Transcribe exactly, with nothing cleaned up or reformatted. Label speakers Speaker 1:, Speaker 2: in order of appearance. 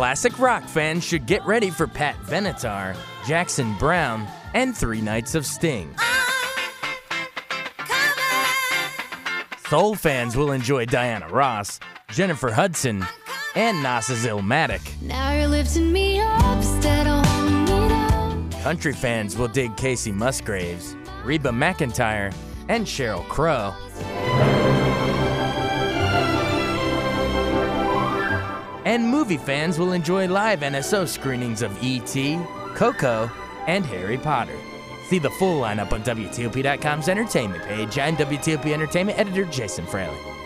Speaker 1: Classic rock fans should get ready for Pat Benatar, Jackson Browne, and Three Nights of Sting. Soul fans will enjoy Diana Ross, Jennifer Hudson, and Nas's Illmatic.
Speaker 2: Now you're lifting me up instead of holding me down.
Speaker 1: Country fans will dig Casey Musgraves, Reba McEntire, and Sheryl Crow. And movie fans will enjoy live N S O screenings of E T, Coco, and Harry Potter. See the full lineup on W T O P dot com's entertainment page. I'm W T O P Entertainment editor Jason Fraley.